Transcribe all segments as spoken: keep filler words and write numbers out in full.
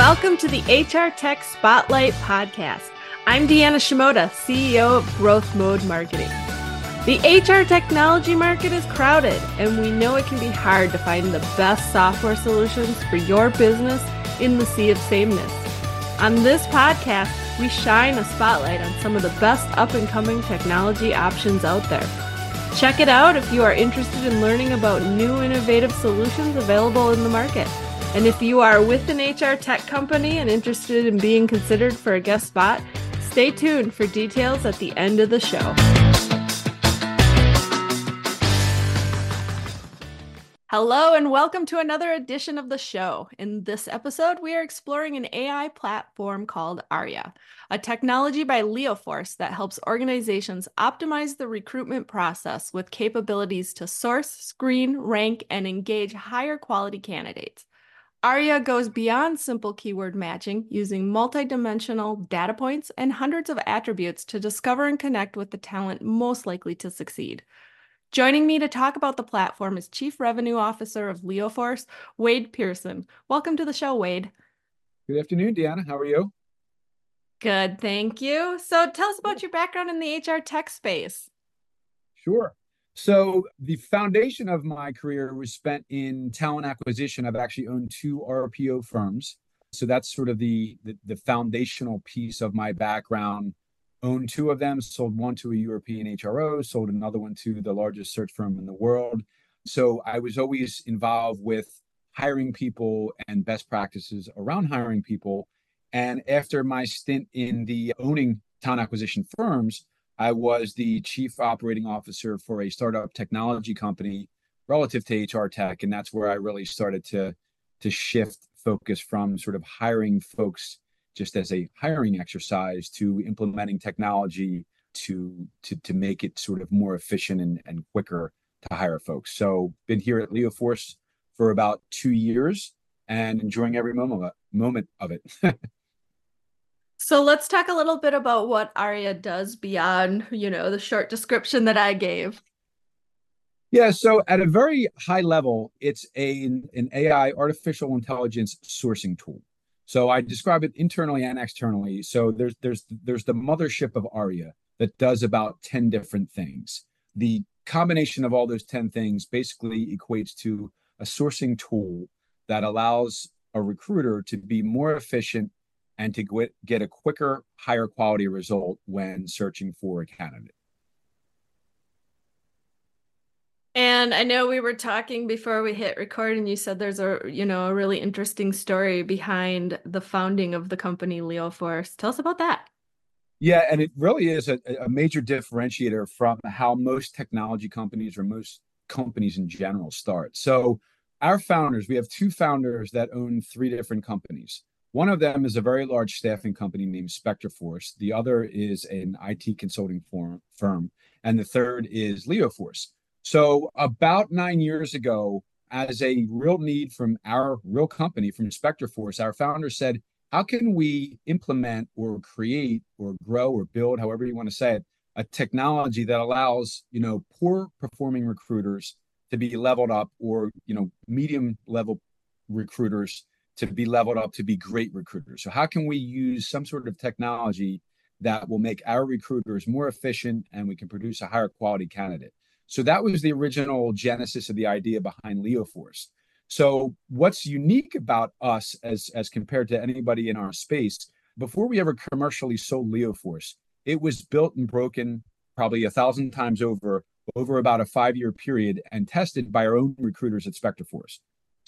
Welcome to the H R Tech Spotlight Podcast. I'm Deanna Shimoda, C E O of Growth Mode Marketing. The H R technology market is crowded, and we know it can be hard to find the best software solutions for your business in the sea of sameness. On this podcast, we shine a spotlight on some of the best up-and-coming technology options out there. Check it out if you are interested in learning about new innovative solutions available in the market. And if you are with an H R tech company and interested in being considered for a guest spot, stay tuned for details at the end of the show. Hello and welcome to another edition of the show. In this episode, we are exploring an A I platform called Aria, a technology by Leoforce that helps organizations optimize the recruitment process with capabilities to source, screen, rank, and engage higher quality candidates. Aria goes beyond simple keyword matching, using multidimensional data points and hundreds of attributes to discover and connect with the talent most likely to succeed. Joining me to talk about the platform is Chief Revenue Officer of Leoforce, Wade Pearson. Welcome to the show, Wade. Good afternoon, Deanna. How are you? Good, thank you. So tell us about your background in the H R tech space. Sure. So the foundation of my career was spent in talent acquisition. I've actually owned two R P O firms. So that's sort of the, the, the foundational piece of my background. Owned two of them, sold one to a European H R O, sold another one to the largest search firm in the world. So I was always involved with hiring people and best practices around hiring people. And after my stint in the owning talent acquisition firms, I was the chief operating officer for a startup technology company relative to H R tech. And that's where I really started to, to shift focus from sort of hiring folks just as a hiring exercise to implementing technology to, to, to make it sort of more efficient and, and quicker to hire folks. So been here at Leoforce for about two years and enjoying every moment of it. Moment of it. So let's talk a little bit about what Aria does beyond, you know, the short description that I gave. Yeah, so at a very high level, it's a, an A I, artificial intelligence sourcing tool. So I describe it internally and externally. So there's there's there's the mothership of Aria that does about ten different things. The combination of all those ten things basically equates to a sourcing tool that allows a recruiter to be more efficient and to get a quicker, higher quality result when searching for a candidate. And I know we were talking before we hit record, and you said there's a, you know, a really interesting story behind the founding of the company Leoforce. Tell us about that. Yeah, and it really is a, a major differentiator from how most technology companies or most companies in general start. So our founders, we have two founders that own three different companies. One of them is a very large staffing company named SpectraForce. The other is an I T consulting firm. And the third is Leoforce. So about nine years ago, as a real need from our real company, from SpectraForce, our founder said, how can we implement or create or grow or build, however you want to say it, a technology that allows, you know, poor performing recruiters to be leveled up, or, you know, medium level recruiters to be leveled up to be great recruiters. So how can we use some sort of technology that will make our recruiters more efficient and we can produce a higher quality candidate? So that was the original genesis of the idea behind Leoforce. So what's unique about us as, as compared to anybody in our space, before we ever commercially sold Leoforce, it was built and broken probably a thousand times over, over about a five-year period and tested by our own recruiters at SpectraForce.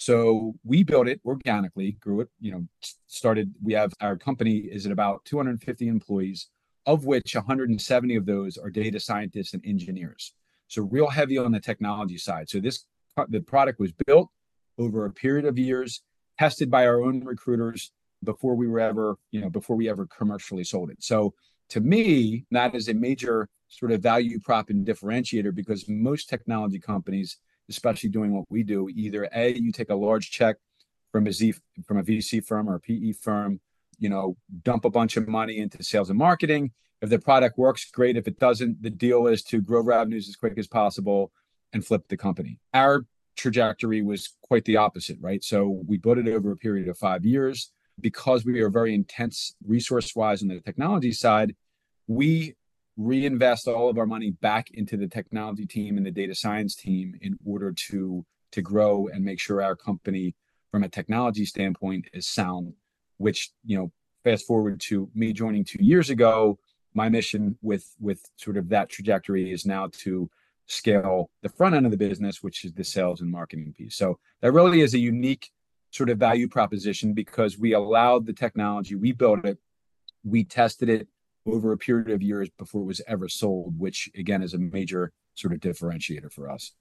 So we built it organically, grew it, you know, started, we have, our company is at about two hundred fifty employees, of which one hundred seventy of those are data scientists and engineers. So real heavy on the technology side. So this, the product was built over a period of years, tested by our own recruiters before we were ever, you know, before we ever commercially sold it. So to me, that is a major sort of value prop and differentiator, because most technology companies, especially doing what we do, either A, you take a large check from a Z, from a V C firm or a P E firm, you know, dump a bunch of money into sales and marketing. If the product works, great. If it doesn't, the deal is to grow revenues as quick as possible and flip the company. Our trajectory was quite the opposite, right? So we built it over a period of five years. because we are very intense resource-wise on the technology side, we reinvest all of our money back into the technology team and the data science team in order to to grow and make sure our company from a technology standpoint is sound, which, you know, fast forward to me joining two years ago, my mission with with sort of that trajectory is now to scale the front end of the business, which is the sales and marketing piece. So that really is a unique sort of value proposition because we allowed the technology, we built it, we tested it over a period of years before it was ever sold, which again is a major sort of differentiator for us.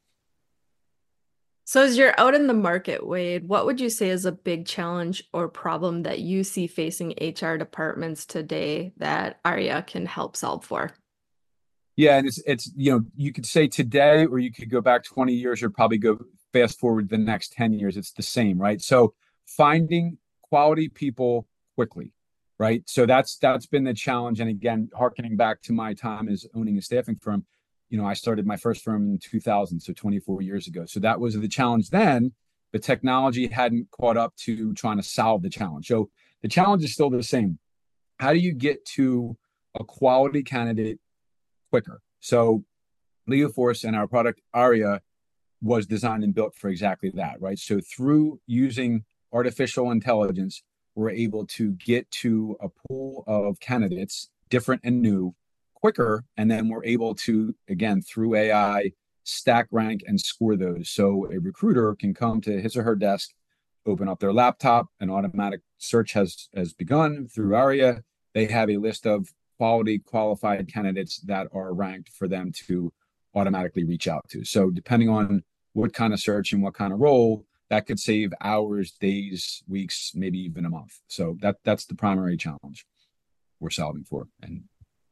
So as you're out in the market, Wade, what would you say is a big challenge or problem that you see facing H R departments today that Aria can help solve for? Yeah, and it's it's you know, you could say today, or you could go back twenty years, or probably go fast forward the next ten years. It's the same, right? So finding quality people quickly, right? So that's that's been the challenge. And again, harkening back to my time as owning a staffing firm, you know, I started my first firm in two thousand, so twenty-four years ago. So that was the challenge then. The technology hadn't caught up to trying to solve the challenge. So the challenge is still the same. How do you get to a quality candidate quicker? So Leoforce and our product Aria was designed and built for exactly that, right? So through using artificial intelligence, we're able to get to a pool of candidates, different and new, quicker. And then we're able to, again, through A I, stack rank and score those. So a recruiter can come to his or her desk, open up their laptop, an automatic search has, has begun through Aria. They have a list of quality qualified candidates that are ranked for them to automatically reach out to. So depending on what kind of search and what kind of role, that could save hours, days, weeks, maybe even a month. So that that's the primary challenge we're solving for. And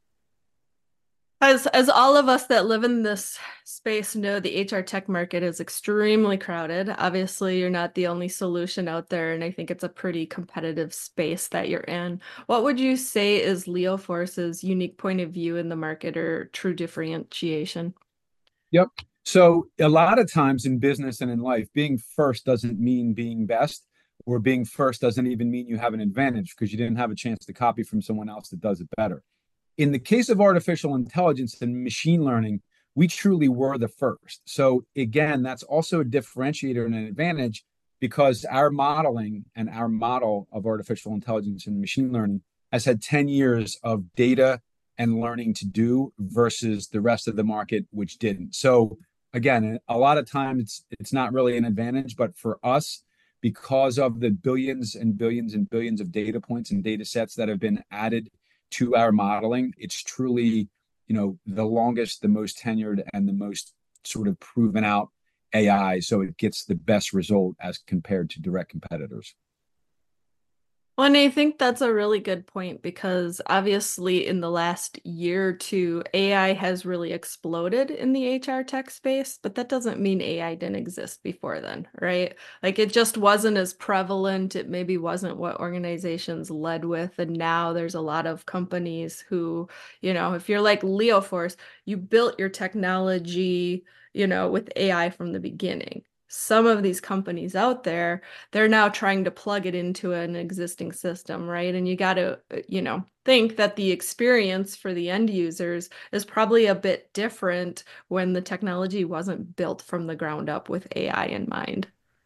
As as all of us that live in this space know, the H R tech market is extremely crowded. Obviously, you're not the only solution out there, and I think it's a pretty competitive space that you're in. What would you say is Leoforce's unique point of view in the market or true differentiation? Yep. So a lot of times in business and in life, being first doesn't mean being best, or being first doesn't even mean you have an advantage because you didn't have a chance to copy from someone else that does it better. In the case of artificial intelligence and machine learning, we truly were the first. So again, that's also a differentiator and an advantage because our modeling and our model of artificial intelligence and machine learning has had ten years of data and learning to do versus the rest of the market, which didn't. So again, a lot of times it's it's not really an advantage, but for us, because of the billions and billions and billions of data points and data sets that have been added to our modeling, it's truly, you know, the longest, the most tenured, and the most sort of proven out A I. So it gets the best result as compared to direct competitors. Well, and I think that's a really good point because obviously in the last year or two, A I has really exploded in the H R tech space, but that doesn't mean A I didn't exist before then, right? Like it just wasn't as prevalent. It maybe wasn't what organizations led with. And now there's a lot of companies who, you know, if you're like Leoforce, you built your technology, you know, with A I from the beginning. Some of these companies out there, they're now trying to plug it into an existing system, right? And you got to, you know, think that the experience for the end users is probably a bit different when the technology wasn't built from the ground up with A I in mind.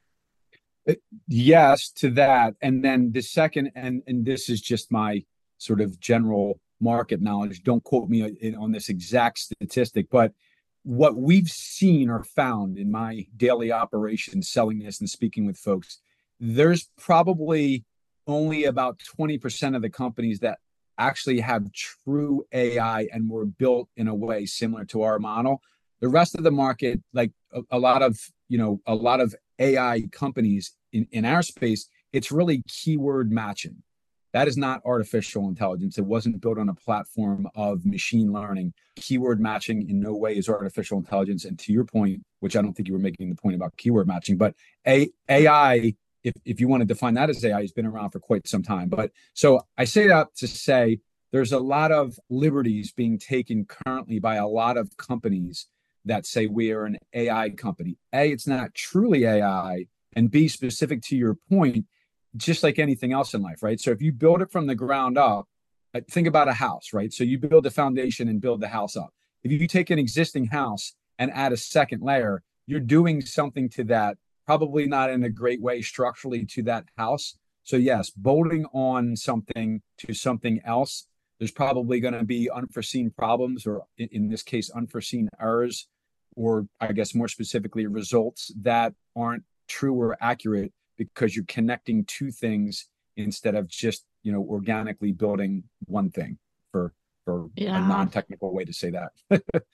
Yes, to that. And then the second, and and this is just my sort of general market knowledge. Don't quote me on this exact statistic, but what we've seen or found in my daily operations selling this and speaking with folks, there's probably only about twenty percent of the companies that actually have true A I and were built in a way similar to our model. The rest of the market, like a, a lot of, you know, a lot of A I companies in, in our space, it's really keyword matching. That is not artificial intelligence. It wasn't built on a platform of machine learning. Keyword matching in no way is artificial intelligence. And to your point, which I don't think you were making the point about keyword matching, but A- AI, if, if you want to define that as A I, has been around for quite some time. But so I say that to say there's a lot of liberties being taken currently by a lot of companies that say we are an A I company. A, it's not truly A I. And B, specific to your point, just like anything else in life, right? So if you build it from the ground up, uh, think about a house, right? So you build the foundation and build the house up. If you take an existing house and add a second layer, you're doing something to that, probably not in a great way structurally to that house. So yes, bolting on something to something else, there's probably going to be unforeseen problems, or in, in this case, unforeseen errors, or I guess more specifically, results that aren't true or accurate because you're connecting two things instead of just, you know, organically building one thing, for for a Yeah. non-technical way to say that.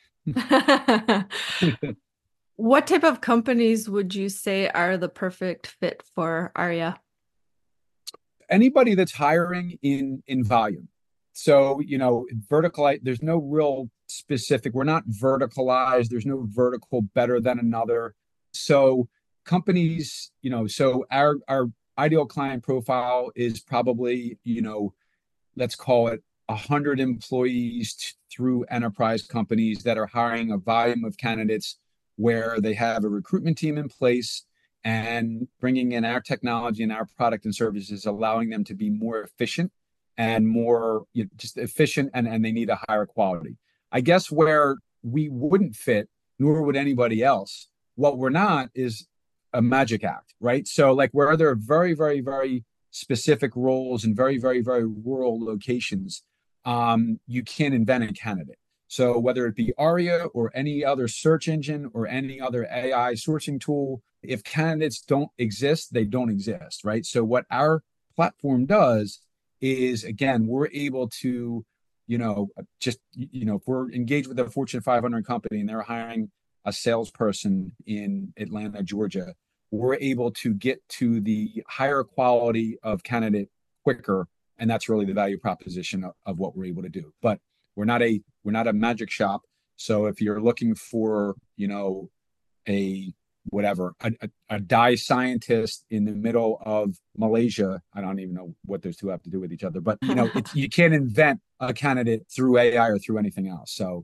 What type of companies would you say are the perfect fit for Aria? Anybody that's hiring in in volume. So, you know, vertical, there's no real specific, we're not verticalized. There's no vertical better than another. So companies, you know, so our our ideal client profile is probably, you know, let's call it one hundred employees t- through enterprise companies that are hiring a volume of candidates where they have a recruitment team in place, and bringing in our technology and our product and services, allowing them to be more efficient and more, you know, just efficient, and, and they need a higher quality. I guess where we wouldn't fit, nor would anybody else, what we're not is a magic act, right? So like where there are very, very, very specific roles in very, very, very rural locations, um, you can't invent a candidate. So whether it be Aria or any other search engine or any other A I sourcing tool, if candidates don't exist, they don't exist, right? So what our platform does is, again, we're able to, you know, just, you know, if we're engaged with a Fortune five hundred company and they're hiring a salesperson in Atlanta, Georgia, we're able to get to the higher quality of candidate quicker. And that's really the value proposition of, of what we're able to do. But we're not a we're not a magic shop. So if you're looking for, you know, a whatever, a, a, a dye scientist in the middle of Malaysia, I don't even know what those two have to do with each other, but you know, it's, you can't invent a candidate through A I or through anything else. So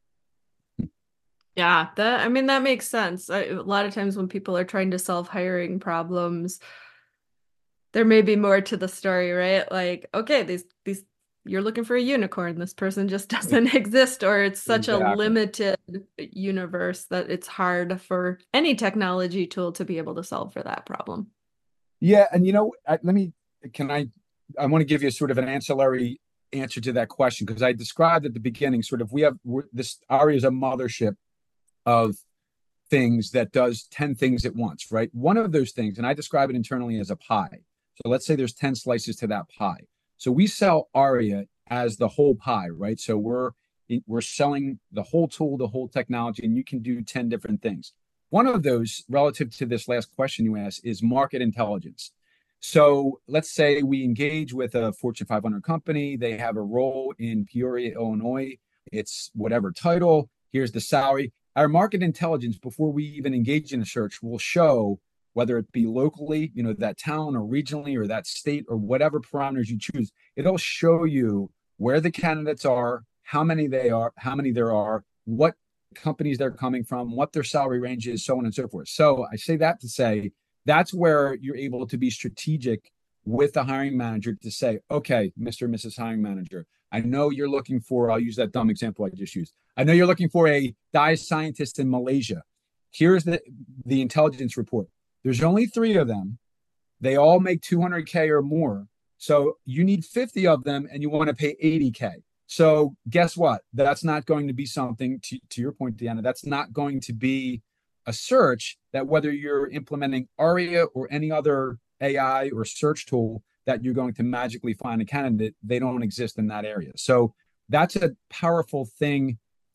Yeah, that I mean that makes sense. I, a lot of times when people are trying to solve hiring problems, there may be more to the story, right? Like, okay, these these you're looking for a unicorn. This person just doesn't exist, or it's such a exactly. limited universe that it's hard for any technology tool to be able to solve for that problem. Yeah, and you know, I, let me can I I want to give you sort of an ancillary answer to that question, because I described at the beginning sort of we have we're, this Aria is a mothership of things that does ten things at once, right? One of those things, and I describe it internally as a pie. So let's say there's ten slices to that pie. So we sell Aria as the whole pie, right? So we're we're selling the whole tool, the whole technology, and you can do ten different things. One of those, relative to this last question you asked, is market intelligence. So let's say we engage with a Fortune five hundred company. They have a role in Peoria, Illinois. It's whatever title. Here's the salary. Our market intelligence, before we even engage in a search, will show whether it be locally, you know, that town, or regionally, or that state, or whatever parameters you choose. It'll show you where the candidates are, how many they are, how many there are, what companies they're coming from, what their salary range is, so on and so forth. So I say that to say that's where you're able to be strategic with the hiring manager to say, okay, Mister and Missus Hiring Manager, I know you're looking for, I'll use that dumb example I just used. I know you're looking for a dye scientist in Malaysia. Here's the, the intelligence report. There's only three of them. They all make two hundred K or more. So you need fifty of them and you want to pay eighty K. So guess what? That's not going to be something, to, to your point, Deanna, that's not going to be a search that, whether you're implementing Aria or any other A I or search tool, that you're going to magically find a candidate. They don't exist in that area. So that's a powerful thing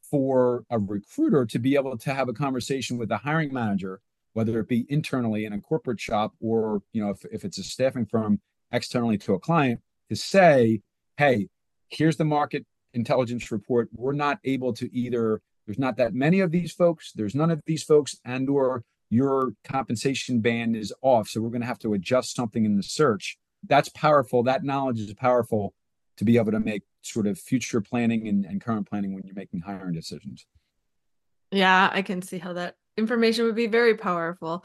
for a recruiter to be able to have a conversation with the hiring manager, whether it be internally in a corporate shop, or, you know, if, if it's a staffing firm externally to a client, to say, hey, here's the market intelligence report. We're not able to either, there's not that many of these folks, there's none of these folks, and or your compensation band is off. So we're going to have to adjust something in the search. That's powerful. That knowledge is powerful to be able to make sort of future planning and, and current planning when you're making hiring decisions. Yeah, I can see how that information would be very powerful.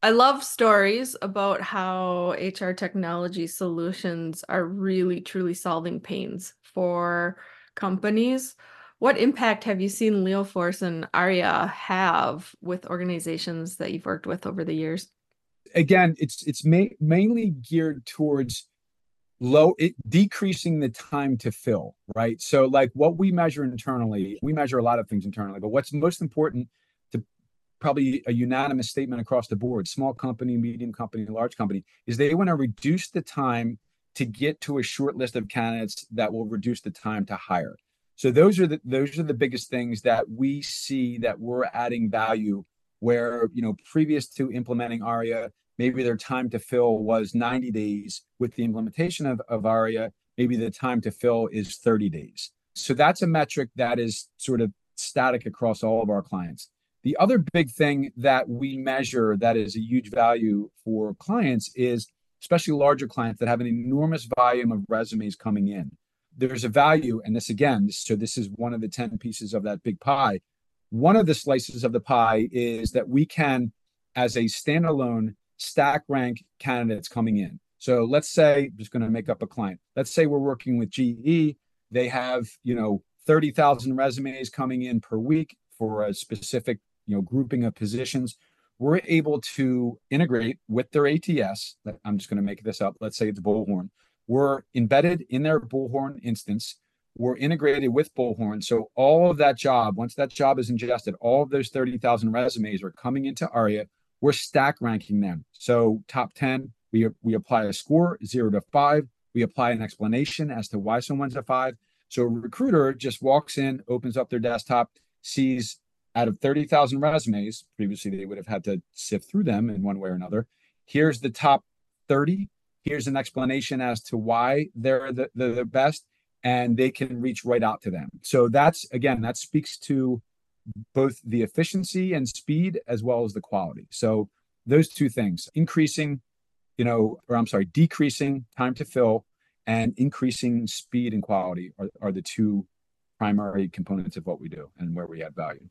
I love stories about how H R technology solutions are really truly solving pains for companies. What impact have you seen Leoforce and Aria have with organizations that you've worked with over the years? Again, it's it's ma- mainly geared towards low it decreasing the time to fill, right? So like what we measure internally, we measure a lot of things internally, but what's most important, to probably a unanimous statement across the board, small company, medium company, large company, is they want to reduce the time to get to a short list of candidates that will reduce the time to hire. So those are the those are the biggest things that we see that we're adding value, where, you know, previous to implementing Aria, maybe their time to fill was ninety days. With the implementation of, of Aria, maybe the time to fill is thirty days. So that's a metric that is sort of static across all of our clients. The other big thing that we measure that is a huge value for clients is, especially larger clients that have an enormous volume of resumes coming in. There's a value, and this again, so this is one of the ten pieces of that big pie. One of the slices of the pie is that we can, as a standalone, stack rank candidates coming in. So let's say, I'm just going to make up a client. Let's say we're working with G E. They have, you know, thirty thousand resumes coming in per week for a specific, you know, grouping of positions. We're able to integrate with their A T S. I'm just going to make this up. Let's say it's Bullhorn. We're embedded in their Bullhorn instance. We're integrated with Bullhorn. So all of that job, once that job is ingested, all of those thirty thousand resumes are coming into Aria. We're stack ranking them. So top ten, we, we apply a score, zero to five. We apply an explanation as to why someone's a five. So a recruiter just walks in, opens up their desktop, sees out of thirty thousand resumes, previously they would have had to sift through them in one way or another. Here's the top thirty. Here's an explanation as to why they're the, the, the best, and they can reach right out to them. So that's, again, that speaks to both the efficiency and speed as well as the quality. So those two things, increasing, you know, or I'm sorry, decreasing time to fill and increasing speed and quality are, are the two primary components of what we do and where we add value.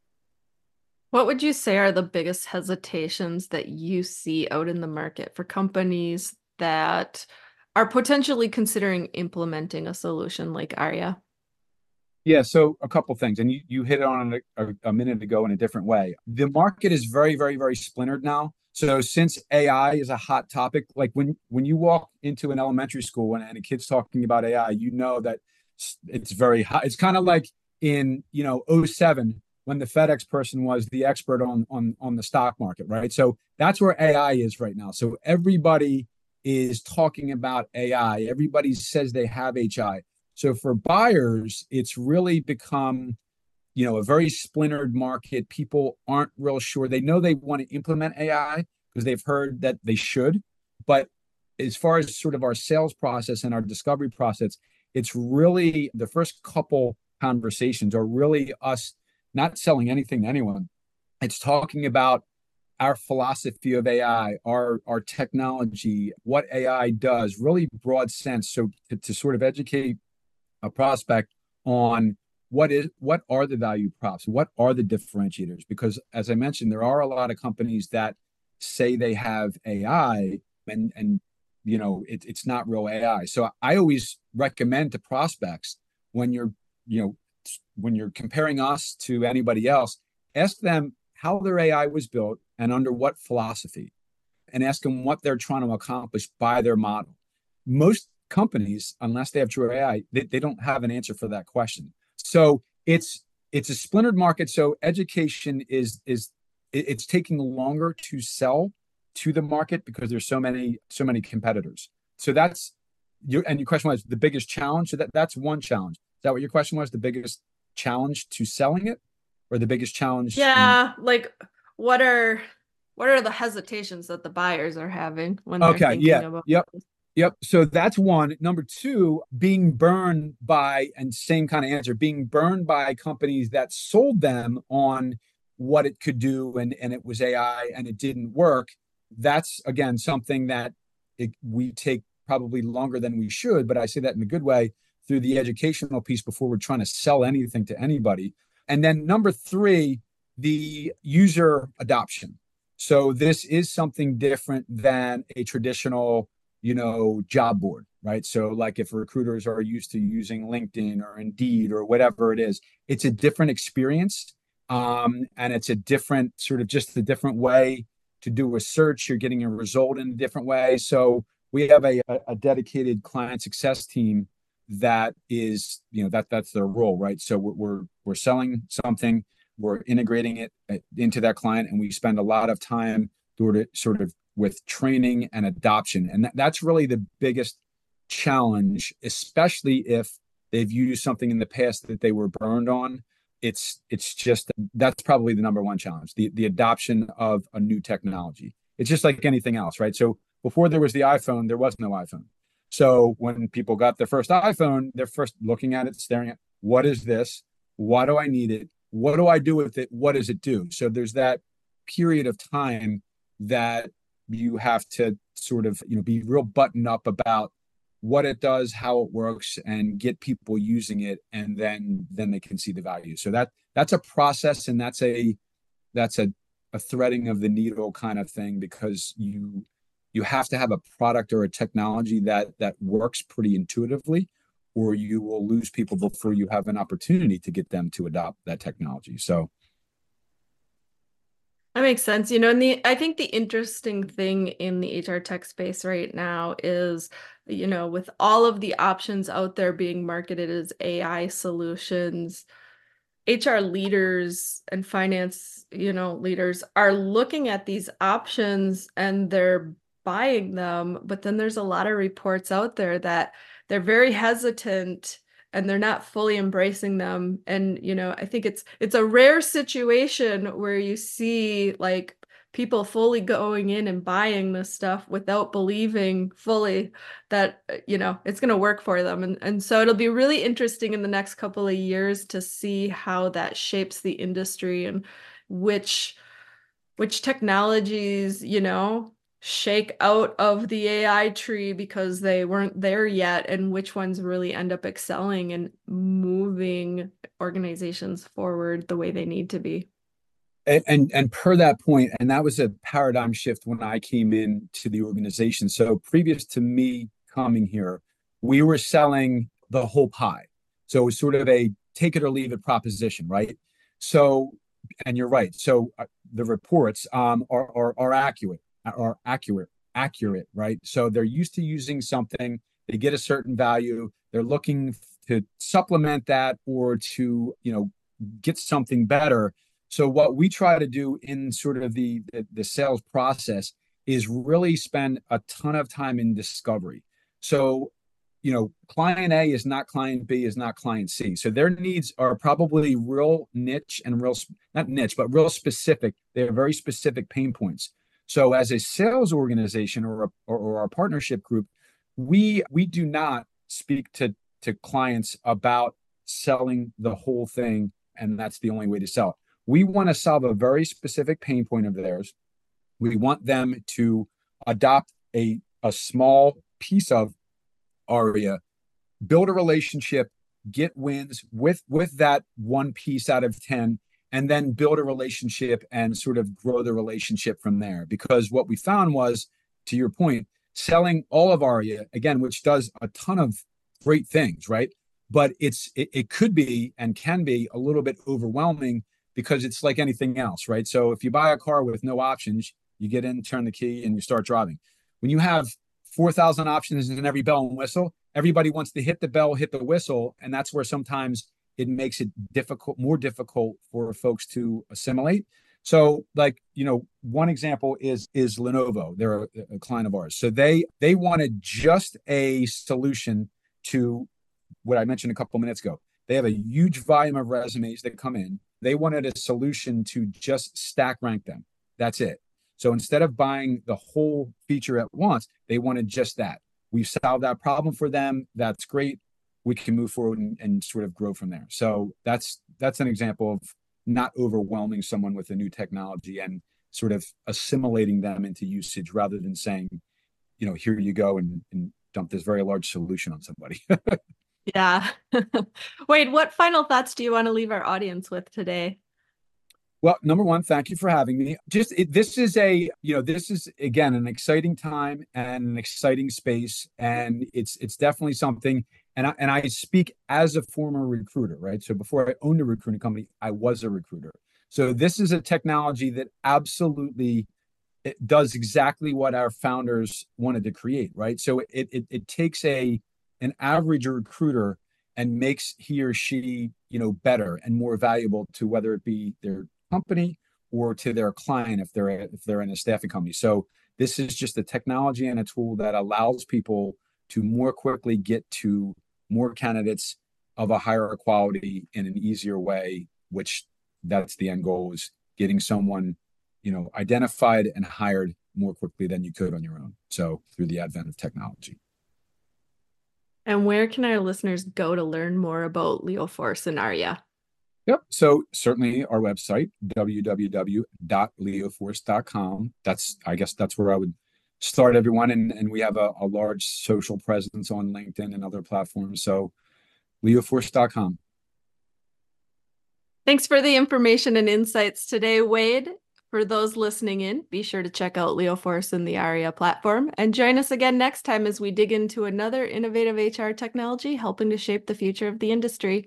What would you say are the biggest hesitations that you see out in the market for companies that are potentially considering implementing a solution like Aria? Yeah, so a couple things, and you, you hit it on a, a minute ago in a different way. The market is very, very, very splintered now. So since A I is a hot topic, like when when you walk into an elementary school and, and a kid's talking about A I, you know that it's very hot. It's kind of like in, you know, oh seven when the FedEx person was the expert on on on the stock market, right? So that's where A I is right now. So everybody is talking about A I. Everybody says they have H I. So for buyers, it's really become, you know, a very splintered market. People aren't real sure. They know they want to implement A I because they've heard that they should. But as far as sort of our sales process and our discovery process, it's really the first couple conversations are really us not selling anything to anyone. It's talking about our philosophy of A I, our, our technology, what A I does, really broad sense. So to, to sort of educate a prospect on what is what are the value props, what are the differentiators, because as I mentioned, there are a lot of companies that say they have A I and and you know it, it's not real A I. So I always recommend to prospects, when you're you know when you're comparing us to anybody else, ask them how their A I was built and under what philosophy, and ask them what they're trying to accomplish by their model. Most companies, unless they have true A I, they, they don't have an answer for that question. So it's it's a splintered market. So education is is it's taking longer to sell to the market because there's so many so many competitors. So that's your and your question was the biggest challenge. So that that's one challenge. Is that what your question was? The biggest challenge to selling it, or the biggest challenge? Yeah, in... like what are what are the hesitations that the buyers are having when they're okay, thinking yeah, about yep. this? Yep. So that's one. Number two, being burned by, and same kind of answer, being burned by companies that sold them on what it could do, and, and it was A I and it didn't work. That's, again, something that it, we take probably longer than we should, but I say that in a good way, through the educational piece before we're trying to sell anything to anybody. And then number three, the user adoption. So this is something different than a traditional, you know, job board, right? So like if recruiters are used to using LinkedIn or Indeed or whatever it is, it's a different experience. Um, and it's a different sort of just a different way to do a search. You're getting a result in a different way. So we have a, a dedicated client success team that is, you know, that that's their role, right? So we're we're, we're selling something, we're integrating it uh, into that client, and we spend a lot of time sort of sort of with training and adoption, and that, that's really the biggest challenge, especially if they've used something in the past that they were burned on. It's it's just that's probably the number one challenge, the the adoption of a new technology. It's just like anything else, right? So before there was the iPhone, there was no iPhone. So when people got their first iPhone, they're first looking at it, staring at, what is this? Why do I need it? What do I do with it? What does it do? So there's that period of time that you have to sort of, you know, be real buttoned up about what it does, how it works, and get people using it, and then then they can see the value. So that that's a process, and that's a that's a a threading of the needle kind of thing, because you you have to have a product or a technology that that works pretty intuitively, or you will lose people before you have an opportunity to get them to adopt that technology. So That makes sense. You know, and the I think the interesting thing in the H R tech space right now is, you know, with all of the options out there being marketed as A I solutions, H R leaders and finance, you know, leaders are looking at these options and they're buying them, but then there's a lot of reports out there that they're very hesitant and they're not fully embracing them. And, you know, I think it's it's a rare situation where you see like people fully going in and buying this stuff without believing fully that, you know, it's going to work for them. And, and so it'll be really interesting in the next couple of years to see how that shapes the industry and which which technologies, you know, shake out of the A I tree because they weren't there yet, and which ones really end up excelling and moving organizations forward the way they need to be. and, and and per that point, and that was a paradigm shift when I came in to the organization. So previous to me coming here, we were selling the whole pie. So it was sort of a take it or leave it proposition, right? So, and you're right. So uh, the reports um, are, are are accurate, are accurate, accurate, right? So they're used to using something, they get a certain value, they're looking to supplement that or to, you know, get something better. So what we try to do in sort of the, the the sales process is really spend a ton of time in discovery. So, you know, client A is not client B, is not client C. So their needs are probably real niche and real, not niche, but real specific. They're very specific pain points. So as a sales organization or a, or, or our partnership group, we we do not speak to to clients about selling the whole thing, and that's the only way to sell it. We want to solve a very specific pain point of theirs. We want them to adopt a, a small piece of Aria, build a relationship, get wins with with that one piece out of ten, and then build a relationship and sort of grow the relationship from there. Because what we found was, to your point, selling all of Aria, again, which does a ton of great things, right? But it's it, it could be and can be a little bit overwhelming, because it's like anything else, right? So if you buy a car with no options, you get in, turn the key, and you start driving. When you have four thousand options in every bell and whistle, everybody wants to hit the bell, hit the whistle, and that's where sometimes it makes it difficult, more difficult for folks to assimilate. So, like, you know, one example is is Lenovo. They're a, a client of ours. So they they wanted just a solution to what I mentioned a couple of minutes ago. They have a huge volume of resumes that come in. They wanted a solution to just stack rank them. That's it. So instead of buying the whole feature at once, they wanted just that. We've solved that problem for them. That's great. We can move forward and, and sort of grow from there. So that's that's an example of not overwhelming someone with a new technology and sort of assimilating them into usage, rather than saying, you know, here you go, and, and dump this very large solution on somebody. Yeah. Wade, what final thoughts do you want to leave our audience with today? Well, number one, thank you for having me. Just it, this is a, you know, this is again an exciting time and an exciting space, and it's it's definitely something. And I and I speak as a former recruiter, right? So before I owned a recruiting company, I was a recruiter. So this is a technology that absolutely it does exactly what our founders wanted to create, right? So it it it takes a an average recruiter and makes he or she, you know, better and more valuable to whether it be their company or to their client if they're if they're in a staffing company. So this is just a technology and a tool that allows people to more quickly get to more candidates of a higher quality in an easier way, which that's the end goal, is getting someone, you know, identified and hired more quickly than you could on your own. So through the advent of technology. And where can our listeners go to learn more about LeoForce and Aria? Yep. So certainly our website, w w w dot leoforce dot com. That's, I guess that's where I would start everyone. And, and we have a, a large social presence on LinkedIn and other platforms. So leoforce dot com. Thanks for the information and insights today, Wade. For those listening in, be sure to check out LeoForce and the Aria platform, and join us again next time as we dig into another innovative H R technology helping to shape the future of the industry.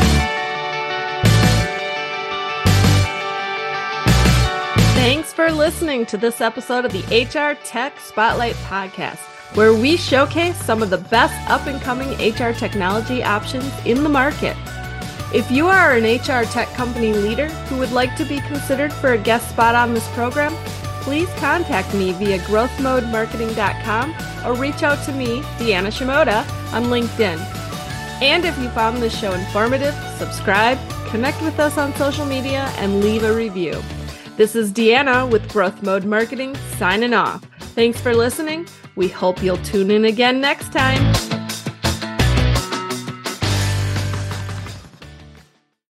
Thanks for listening to this episode of the H R Tech Spotlight Podcast, where we showcase some of the best up-and-coming H R technology options in the market. If you are an H R tech company leader who would like to be considered for a guest spot on this program, please contact me via growth mode marketing dot com or reach out to me, Deanna Shimoda, on LinkedIn. And if you found this show informative, subscribe, connect with us on social media, and leave a review. This is Deanna with Growth Mode Marketing signing off. Thanks for listening. We hope you'll tune in again next time.